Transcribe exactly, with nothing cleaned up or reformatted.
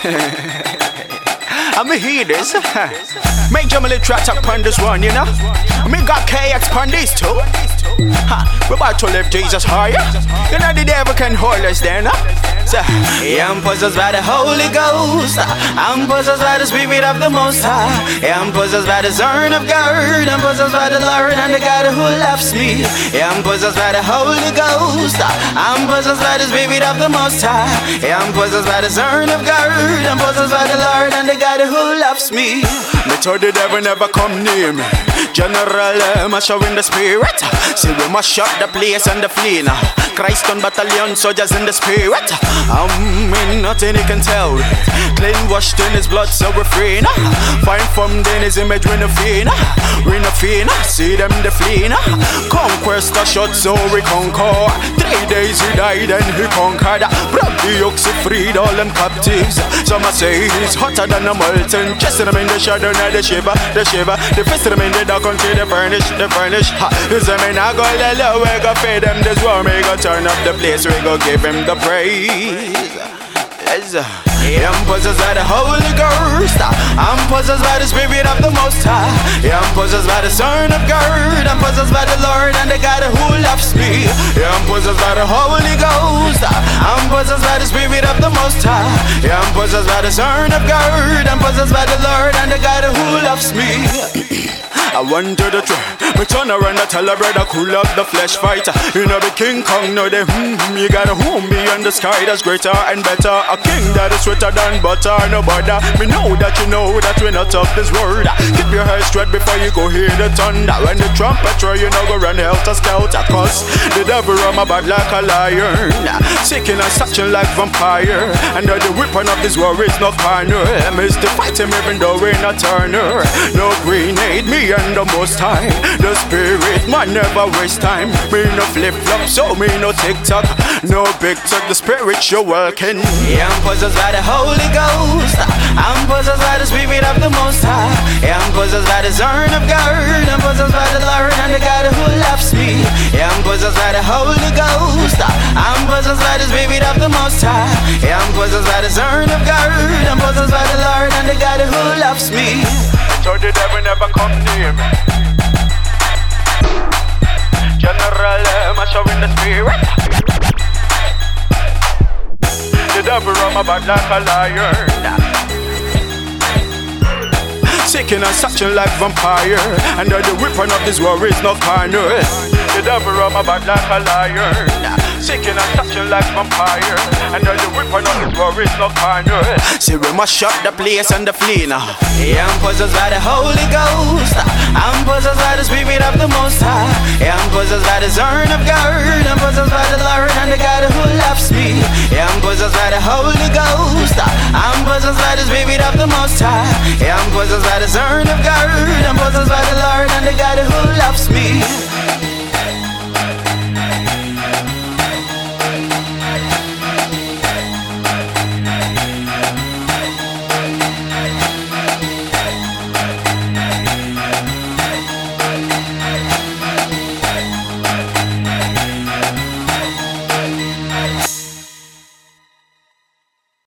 I'm a heaters. Make Jamali track up on this one, you know. Me got K X on these two. Ha, we're about to live Jesus higher. You know the devil can hold us there, no? So, yeah, I'm possessed by the Holy Ghost. I'm possessed by the Spirit of the Most High. Yeah, I'm possessed by the Son of God. I'm possessed by the Lord and the God who loves me. Yeah, I'm possessed by the Holy Ghost. I'm possessed by the Spirit of the Most High. Yeah, I'm possessed by the Son of God. I'm possessed by the Lord and the God who loves me. Me told the devil never come near me. General, I'm showing the Spirit. See, we must shut the place and the flee now. Christ on battalion, soldiers in the Spirit. I'm in nothing he can tell. Clean washed in his blood, so we're free now. Find from in his image, we're no fear now. We're no fear now. See them the flee now. Conquest a shot, so we conquer. Three days he died and he conquered. Broke the yokes, he freed all them captives. Some say he's hotter than a molten. Chasing them in the shadow, now the shiver, the shiver. The fist them in the dark until they furnish, they furnish. This a man, I go let low, we go feed them this war, we go turn up the place, we go give him the praise. Yes. I'm possessed by the Holy Ghost. I'm possessed by the Spirit of the Most High. I'm possessed by the Son of God. I'm possessed by the Lord and the God who loves me. I'm possessed by the Holy Ghost. I'm possessed by the Spirit of the Most High. I'm possessed by the Son of God. I'm possessed by the Lord and the God who loves me. I went to the train, me turn around and tell a brother cool up the flesh fighter. You know the King Kong, know the hmm, you gotta whom me on the sky that's greater and better. A king that is sweeter than butter, no bother. Me know that you know that we're not of this world. Keep your head straight before you go hear the thunder. When the trumpet roar, you know go run helter skelter. Cause the devil run my bad like a lion, seeking and searching like vampire. And the weapon of this war is no carnal. Miss to fight him even though we're not turner. No grenade, me and the Most High. The Spirit man never waste time. Me no flip flop, so me no tick tock. No big talk, the spiritual walking. Yeah, I'm possessed by the Holy Ghost. I'm possessed by the Spirit of the Most High. Yeah, I'm possessed by the Son of God. I'm possessed by the Lord and the God who loves me. Yeah, I'm possessed by the Holy Ghost. I'm possessed by the Spirit of the Most High. Yeah, I'm possessed by the Son of God. I'm possessed by the Lord and the God who loves me. So the devil never come near me. General, I'm showing the Spirit. The devil run my back like a lion, seeking and searching like vampire. And the weapon of this war is no carnal. The devil run my back like a lion, seeking and searching like vampire. And the weapon of this war is no carnal. See, we must shut the place and the flee now. Yeah, I'm possessed by the Holy Ghost. I'm possessed by the Spirit of the Most High. Yeah, I'm possessed by the Son of God. I'm possessed by the Lord and the God who loves me. Yeah, I'm possessed by the Holy Ghost. I'm possessed by the Spirit of the Most High. Yeah, I'm possessed by the Son of God. I'm possessed by the Lord and the God who loves me.